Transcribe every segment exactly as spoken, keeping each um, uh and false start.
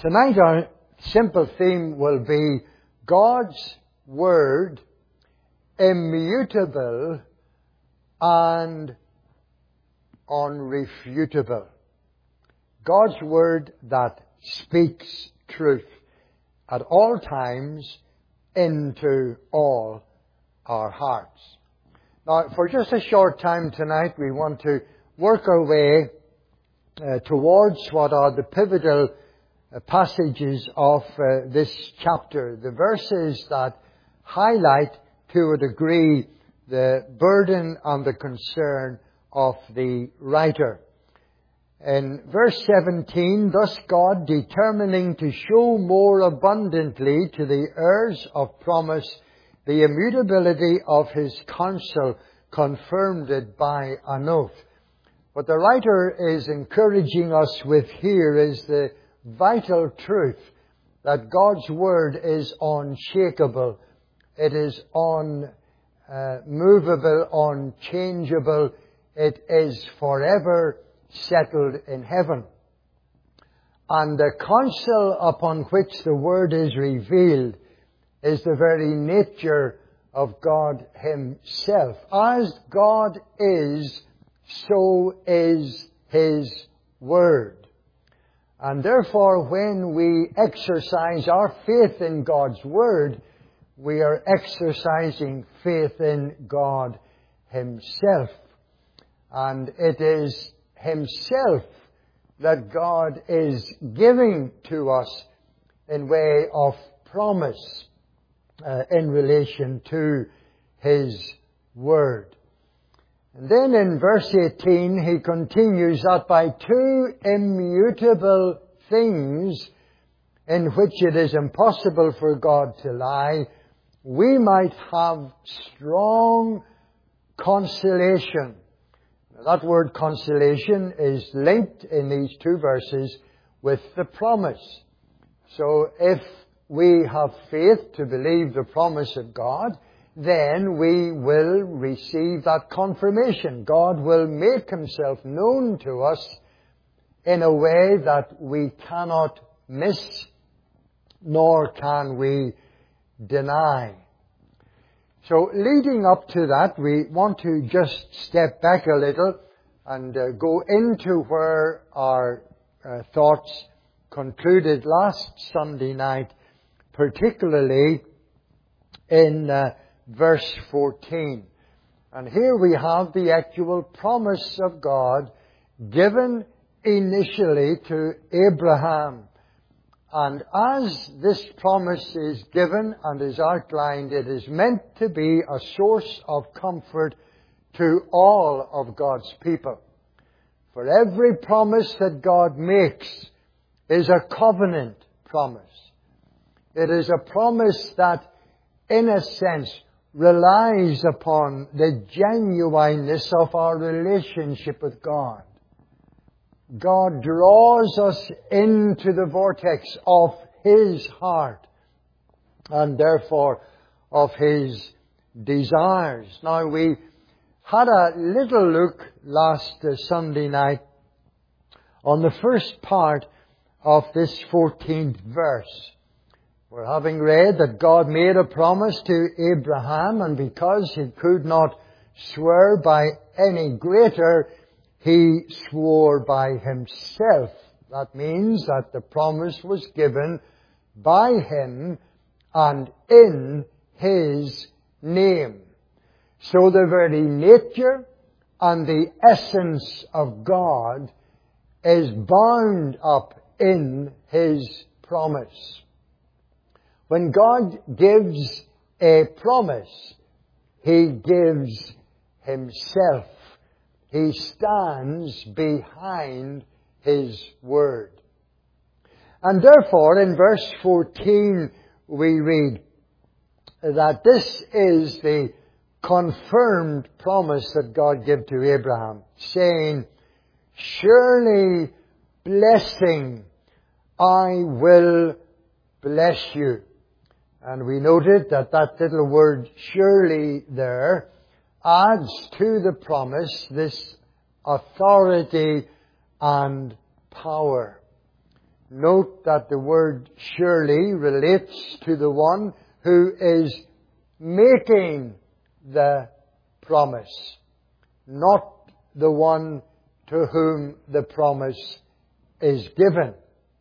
Tonight our simple theme will be God's Word, immutable and unrefutable. God's Word that speaks truth at all times into all our hearts. Now, for just a short time tonight, we want to work our way uh, towards what are the pivotal uh, passages of uh, this chapter, the verses that highlight to a degree the burden and the concern of the writer. In verse seventeen, thus God, determining to show more abundantly to the heirs of promise the immutability of His counsel, confirmed it by an oath. What the writer is encouraging us with here is the vital truth that God's Word is unshakable. It is unmovable, unchangeable. It is forever settled in heaven. And the counsel upon which the Word is revealed is the very nature of God Himself. As God is, so is His Word. And therefore, when we exercise our faith in God's Word, we are exercising faith in God Himself. And it is Himself that God is giving to us in way of promise uh, in relation to His Word. And then in verse eighteen, he continues that by two immutable things in which it is impossible for God to lie, we might have strong consolation. That word consolation is linked in these two verses with the promise. So if we have faith to believe the promise of God, then we will receive that confirmation. God will make Himself known to us in a way that we cannot miss, nor can we deny. So leading up to that, we want to just step back a little and uh, go into where our uh, thoughts concluded last Sunday night, particularly in uh, verse fourteen. And here we have the actual promise of God given initially to Abraham. And as this promise is given and is outlined, it is meant to be a source of comfort to all of God's people. For every promise that God makes is a covenant promise. It is a promise that, in a sense, relies upon the genuineness of our relationship with God. God draws us into the vortex of His heart and therefore of His desires. Now, we had a little look last uh, Sunday night on the first part of this fourteenth verse. We're having read that God made a promise to Abraham, and because He could not swear by any greater, He swore by Himself. That means that the promise was given by Him and in His name. So the very nature and the essence of God is bound up in His promise. When God gives a promise, He gives Himself. He stands behind His Word. And therefore, in verse fourteen, we read that this is the confirmed promise that God gave to Abraham, saying, "Surely blessing, I will bless you." And we noted that that little word surely there adds to the promise this authority and power. Note that the word surely relates to the one who is making the promise, not the one to whom the promise is given.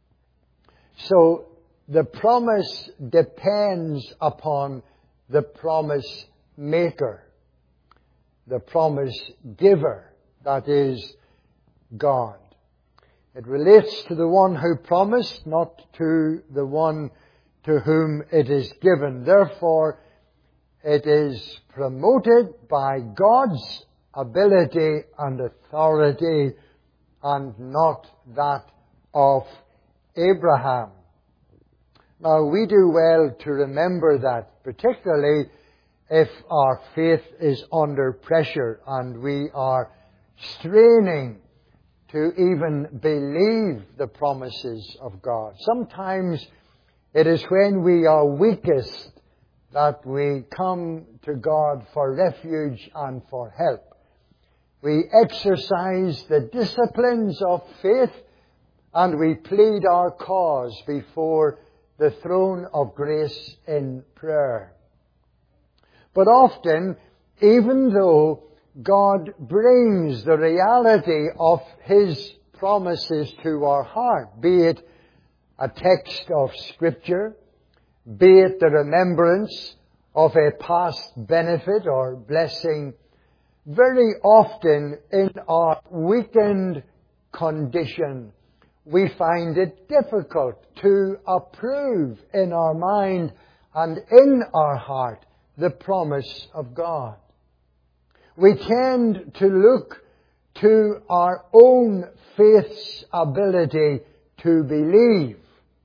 So the promise depends upon the promise maker, the promise giver, that is God. It relates to the one who promised, not to the one to whom it is given. Therefore, it is promoted by God's ability and authority and not that of Abraham. Now, we do well to remember that, particularly if our faith is under pressure and we are straining to even believe the promises of God. Sometimes it is when we are weakest that we come to God for refuge and for help. We exercise the disciplines of faith and we plead our cause before the throne of grace in prayer. But often, even though God brings the reality of His promises to our heart, be it a text of Scripture, be it the remembrance of a past benefit or blessing, very often in our weakened condition, we find it difficult to approve in our mind and in our heart the promise of God. We tend to look to our own faith's ability to believe,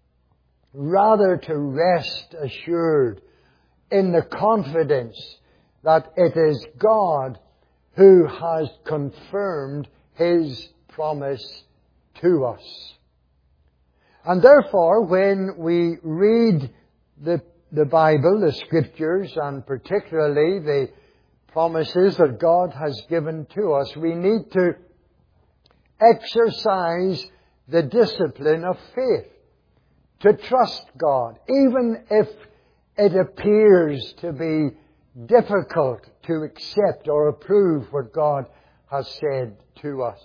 rather to rest assured in the confidence that it is God who has confirmed His promise to us. And therefore, when we read the, the Bible, the Scriptures, and particularly the promises that God has given to us, we need to exercise the discipline of faith, to trust God, even if it appears to be difficult to accept or approve what God has said to us.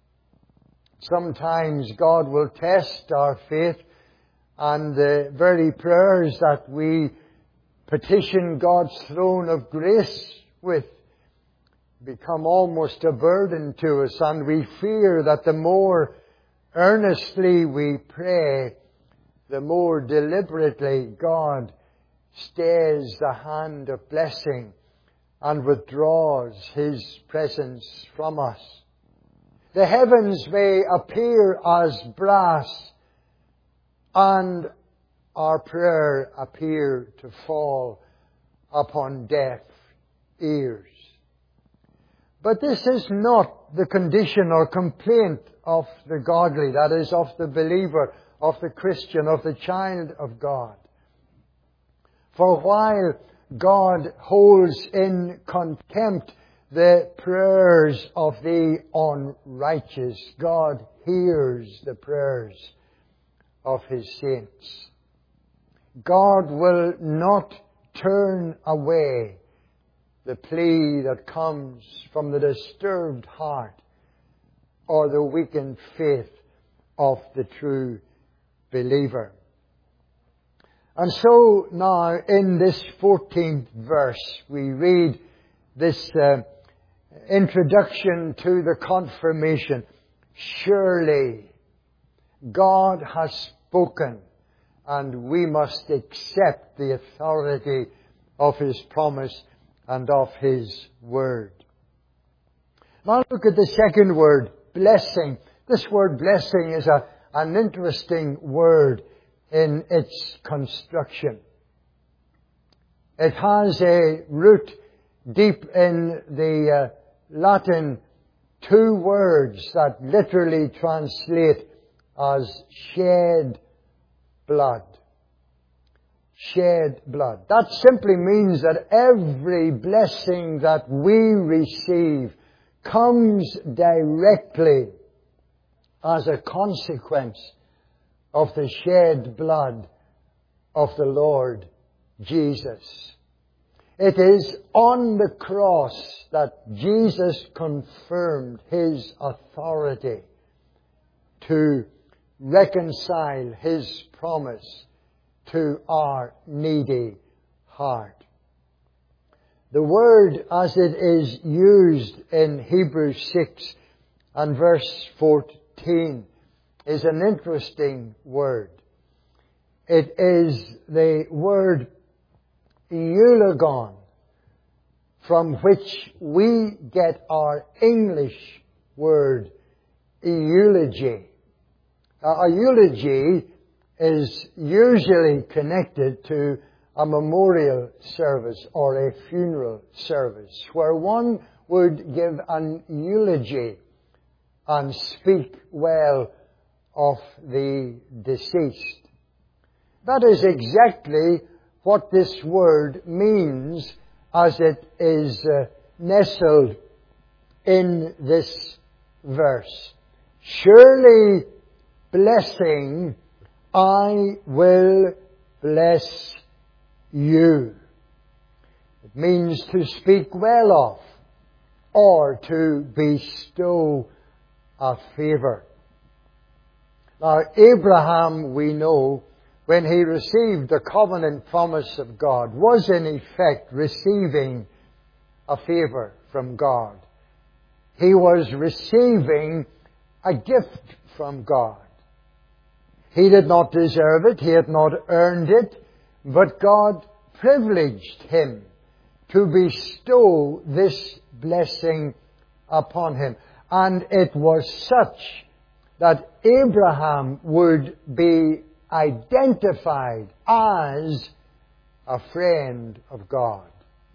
Sometimes God will test our faith, and the very prayers that we petition God's throne of grace with become almost a burden to us, and we fear that the more earnestly we pray, the more deliberately God stays the hand of blessing and withdraws His presence from us. The heavens may appear as brass, and our prayer appear to fall upon deaf ears. But this is not the condition or complaint of the godly, that is, of the believer, of the Christian, of the child of God. For while God holds in contempt the prayers of the unrighteous, God hears the prayers of His saints. God will not turn away the plea that comes from the disturbed heart or the weakened faith of the true believer. And so now in this fourteenth verse we read this uh, introduction to the confirmation. Surely God has spoken, and we must accept the authority of His promise and of His word. Now look at the second word, blessing. This word blessing is a, an interesting word in its construction. It has a root deep in the uh, Latin, two words that literally translate as shed blood. Shed blood. That simply means that every blessing that we receive comes directly as a consequence of the shed blood of the Lord Jesus. It is on the cross that Jesus confirmed His authority to reconcile His promise to our needy heart. The word as it is used in Hebrews six and verse fourteen is an interesting word. It is the word eulogon, from which we get our English word eulogy. Uh, a eulogy is usually connected to a memorial service or a funeral service, where one would give an eulogy and speak well of the deceased. That is exactly what this word means as it is uh, nestled in this verse. Surely blessing, I will bless you. It means to speak well of or to bestow a favour. Now, Abraham, we know, when he received the covenant promise of God, was in effect receiving a favour from God. He was receiving a gift from God. He did not deserve it, he had not earned it, but God privileged him to bestow this blessing upon him. And it was such that Abraham would be identified as a friend of God.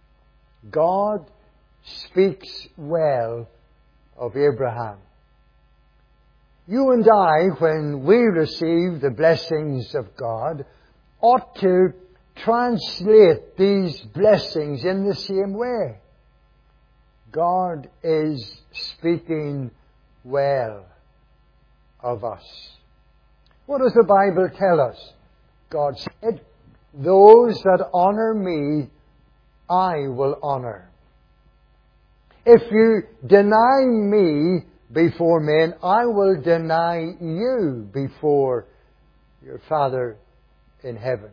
God speaks well of Abraham. You and I, when we receive the blessings of God, ought to translate these blessings in the same way. God is speaking well of us. What does the Bible tell us? God said, those that honour me, I will honour. If you deny me before men, I will deny you before your Father in heaven.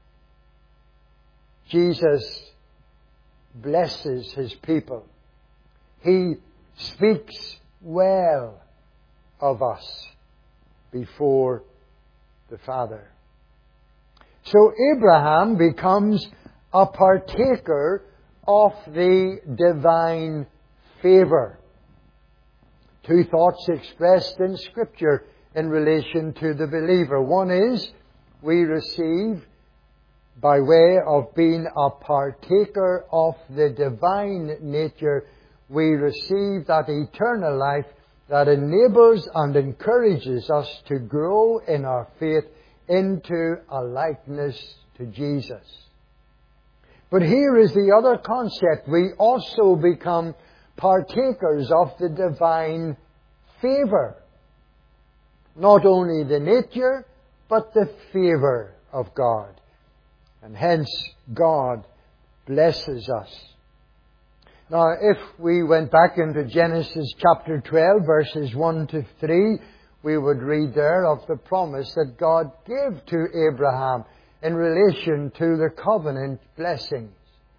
Jesus blesses His people. He speaks well of us before the Father. So Abraham becomes a partaker of the divine favour. Two thoughts expressed in Scripture in relation to the believer. One is, we receive, by way of being a partaker of the divine nature, we receive that eternal life that enables and encourages us to grow in our faith into a likeness to Jesus. But here is the other concept. We also become partakers of the divine favour. Not only the nature, but the favour of God. And hence, God blesses us. Now, if we went back into Genesis chapter twelve, verses one to three, we would read there of the promise that God gave to Abraham in relation to the covenant blessings.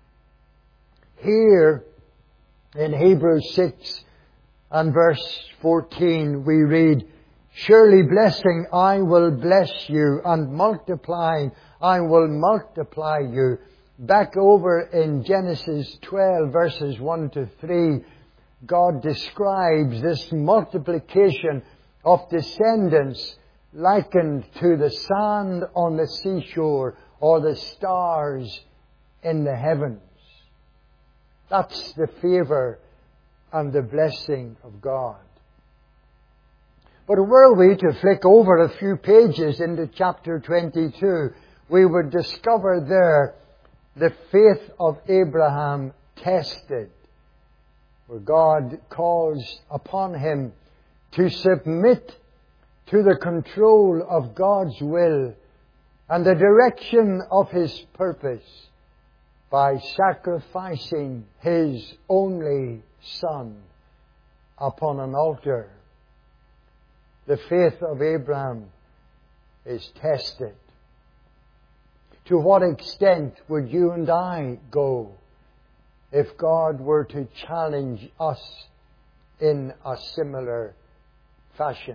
Here, in Hebrews six and verse fourteen, we read, surely blessing I will bless you, and multiplying I will multiply you. Back over in Genesis twelve, verses one to three, God describes this multiplication of descendants likened to the sand on the seashore or the stars in the heavens. That's the favour and the blessing of God. But were we to flick over a few pages into chapter twenty-two, we would discover there the faith of Abraham tested, where God calls upon him to submit to the control of God's will and the direction of His purpose by sacrificing His only Son upon an altar. The faith of Abraham is tested. To what extent would you and I go if God were to challenge us in a similar fashion?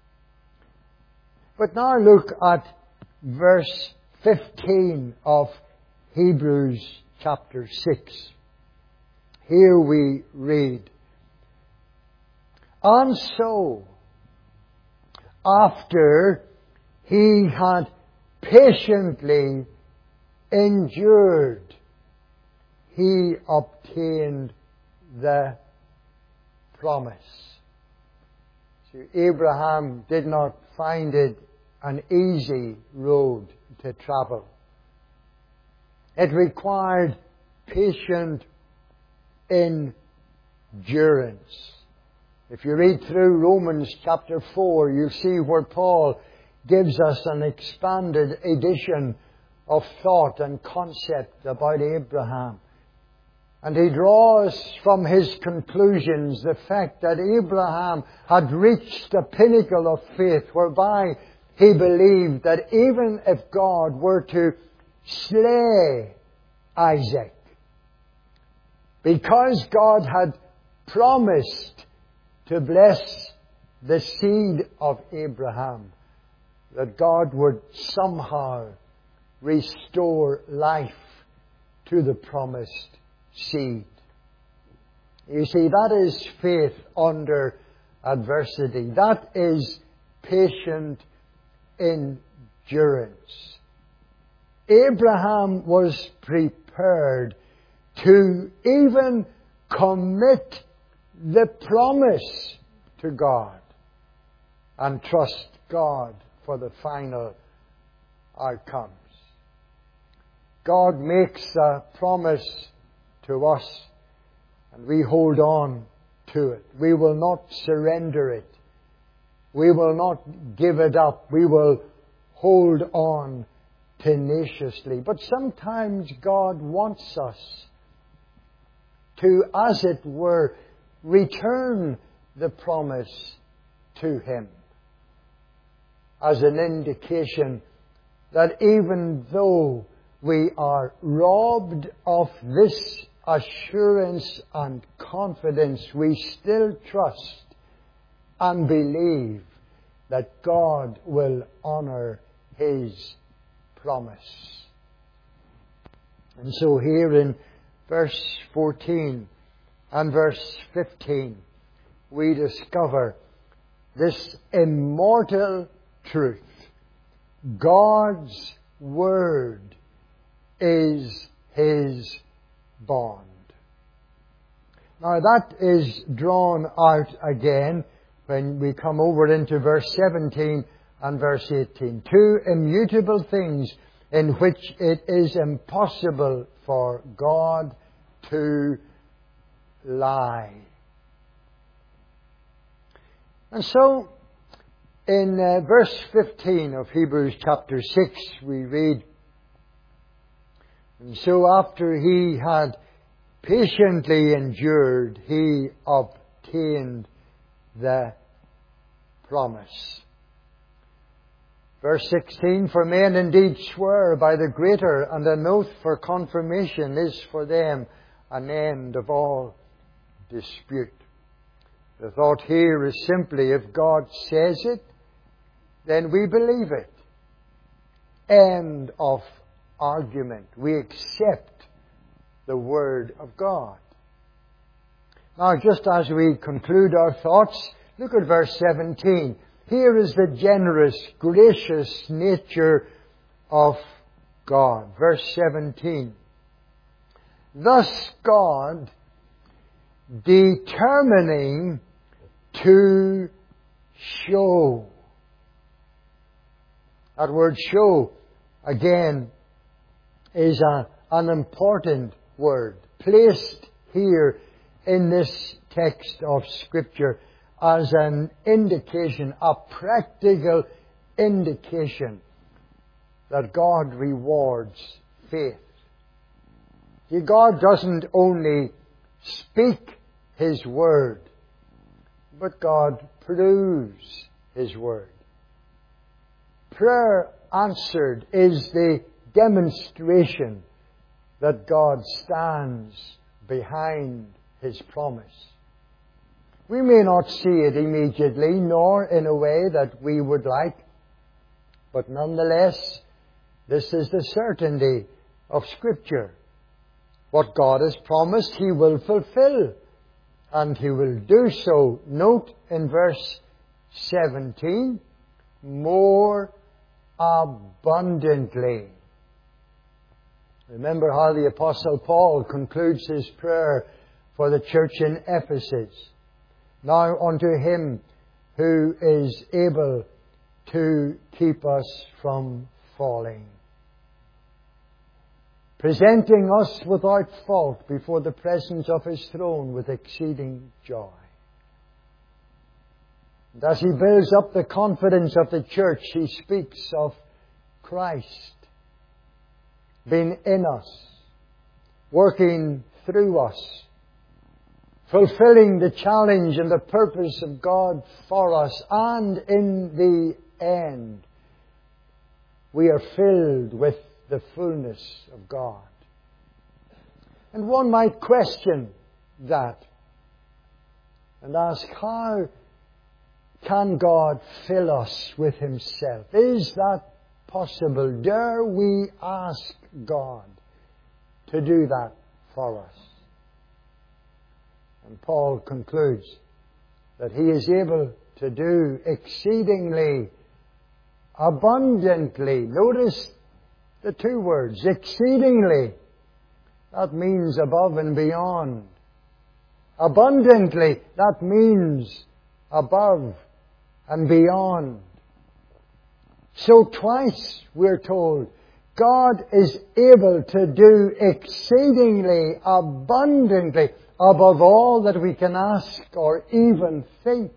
But now look at verse fifteen of Hebrews chapter six. Here we read, "And so, after he had patiently endured, he obtained the promise." So Abraham did not find it an easy road to travel. It required patient endurance. If you read through Romans chapter four, you see where Paul gives us an expanded edition of thought and concept about Abraham. And he draws from his conclusions the fact that Abraham had reached the pinnacle of faith whereby he believed that even if God were to slay Isaac, because God had promised to bless the seed of Abraham, that God would somehow restore life to the promised seed. You see, that is faith under adversity. That is patient endurance. Abraham was prepared to even commit the promise to God and trust God for the final outcomes. God makes a promise to us and we hold on to it. We will not surrender it. We will not give it up. We will hold on tenaciously. But sometimes God wants us to, as it were, return the promise to Him as an indication that even though we are robbed of this assurance and confidence, we still trust and believe that God will honor His promise. And so here in verse fourteen and verse fifteen, we discover this immortal truth. God's Word is His bond. Now that is drawn out again when we come over into verse seventeen and verse eighteen. Two immutable things in which it is impossible for God to lie. And so, in uh, verse fifteen of Hebrews chapter six, we read, "And so after he had patiently endured, he obtained the promise." Verse sixteen, "For men indeed swear by the greater, and an oath for confirmation is for them an end of all dispute." The thought here is simply, if God says it, then we believe it. End of argument. We accept the Word of God. Now, just as we conclude our thoughts, look at verse seventeen. Here is the generous, gracious nature of God. Verse seventeen. "Thus God, determining to show." That word show, again, is a, an important word, placed here in this text of Scripture as an indication, a practical indication that God rewards faith. See, God doesn't only speak His Word, but God proves His Word. Prayer answered is the demonstration that God stands behind His promise. We may not see it immediately, nor in a way that we would like, but nonetheless, this is the certainty of Scripture. What God has promised, He will fulfill, and He will do so. Note in verse seventeen, more abundantly. Remember how the Apostle Paul concludes his prayer for the church in Ephesus. Now unto Him who is able to keep us from falling, presenting us without fault before the presence of His throne with exceeding joy. And as He builds up the confidence of the church, He speaks of Christ being in us, working through us, fulfilling the challenge and the purpose of God for us, and in the end, we are filled with the fullness of God. And one might question that and ask, how can God fill us with Himself? Is that possible? Dare we ask God to do that for us? And Paul concludes that He is able to do exceedingly abundantly. Notice the two words, exceedingly. That means above and beyond. Abundantly, that means above and beyond. So twice we're told God is able to do exceedingly abundantly above all that we can ask or even think.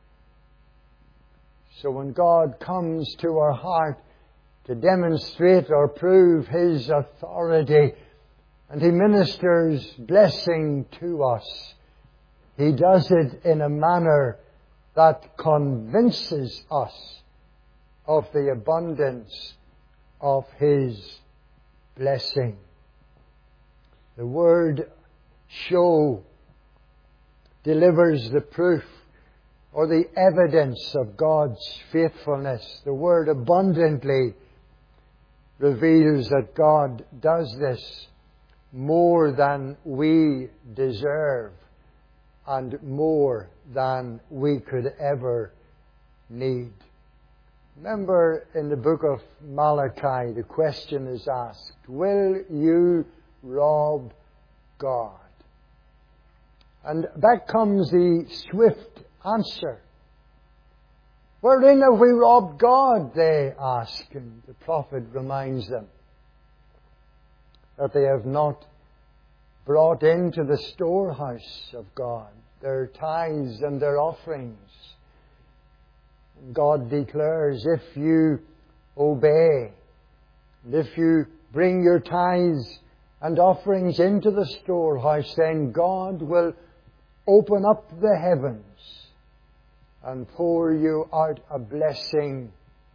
So when God comes to our heart to demonstrate or prove His authority, and He ministers blessing to us, He does it in a manner that convinces us of the abundance of His blessing. The word show delivers the proof or the evidence of God's faithfulness. The word abundantly reveals that God does this more than we deserve and more than we could ever need. Remember in the book of Malachi, the question is asked, will you rob God? And back comes the swift answer. Wherein have we robbed God? They ask. And the prophet reminds them that they have not brought into the storehouse of God their tithes and their offerings. God declares, if you obey, and if you bring your tithes and offerings into the storehouse, then God will open up the heavens and pour you out a blessing.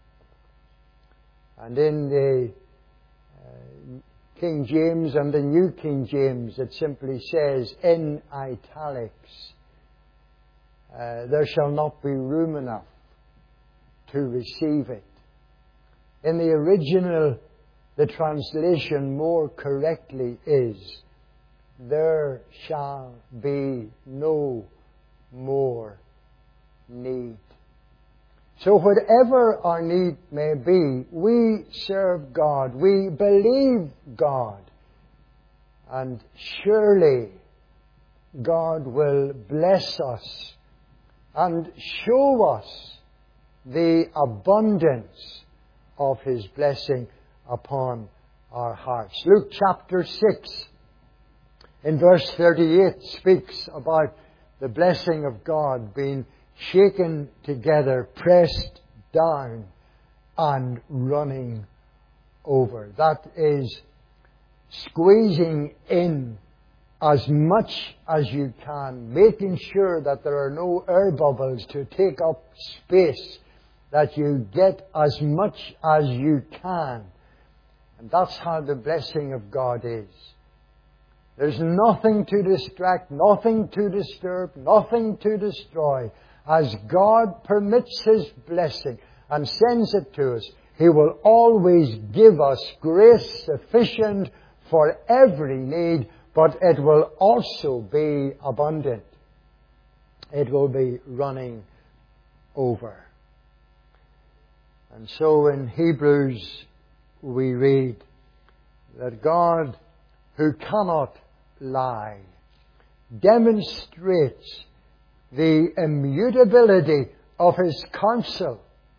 And in the uh, King James and the New King James, it simply says in italics, uh, there shall not be room enough to receive it. In the original, the translation more correctly is, there shall be no more need. So whatever our need may be, we serve God, we believe God, and surely God will bless us and show us the abundance of His blessing upon our hearts. Luke chapter six, in verse thirty-eight, speaks about the blessing of God being shaken together, pressed down, and running over. That is squeezing in as much as you can, making sure that there are no air bubbles to take up space, that you get as much as you can. And that's how the blessing of God is. There's nothing to distract, nothing to disturb, nothing to destroy. As God permits His blessing and sends it to us, He will always give us grace sufficient for every need, but it will also be abundant. It will be running over. And so in Hebrews we read that God, who cannot lie, demonstrates the immutability of His counsel,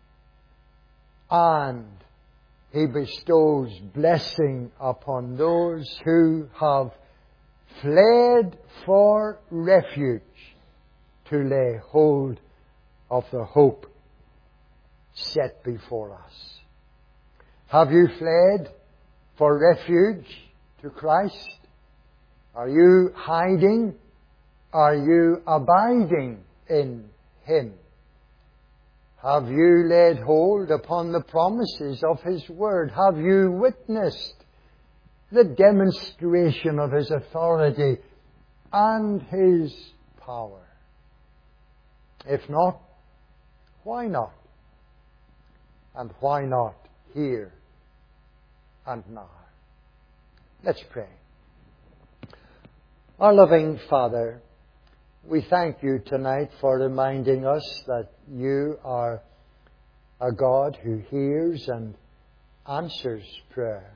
and He bestows blessing upon those who have fled for refuge to lay hold of the hope set before us. Have you fled for refuge to Christ? Are you hiding? Are you abiding in Him? Have you laid hold upon the promises of His Word? Have you witnessed the demonstration of His authority and His power? If not, why not? And why not here and now? Let's pray. Our loving Father, we thank You tonight for reminding us that You are a God who hears and answers prayer.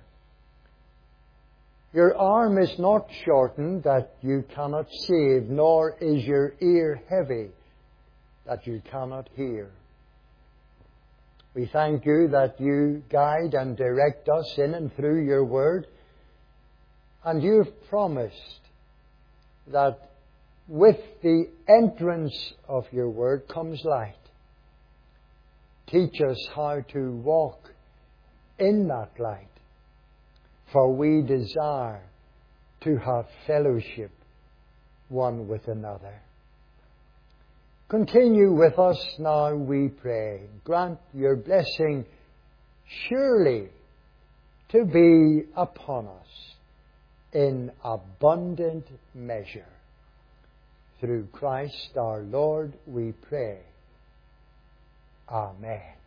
Your arm is not shortened that You cannot save, nor is Your ear heavy that You cannot hear. We thank You that You guide and direct us in and through Your Word, and You've promised that with the entrance of Your Word comes light. Teach us how to walk in that light, for we desire to have fellowship one with another. Continue with us now, we pray. Grant Your blessing surely to be upon us in abundant measure. Through Christ our Lord we pray. Amen.